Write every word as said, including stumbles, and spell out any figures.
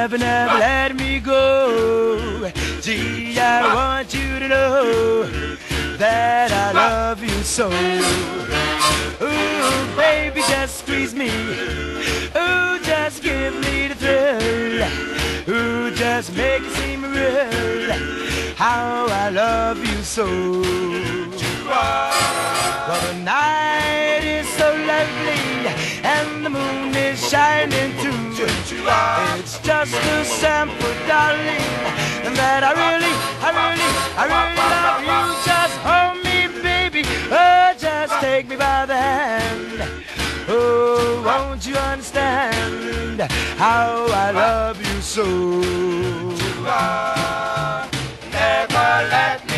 never, never let me go. Gee, I want you to know that I love you so. Ooh, baby, just squeeze me. Ooh, just give me the thrill. Ooh, just make it seem real how I love you so. Well, the night is so lovely and the moon is shining too. It's just a sample, darling, that I really, I really, I really love you. Just hold me, baby, oh, just take me by the hand. Oh, won't you understand how I love you so? Never let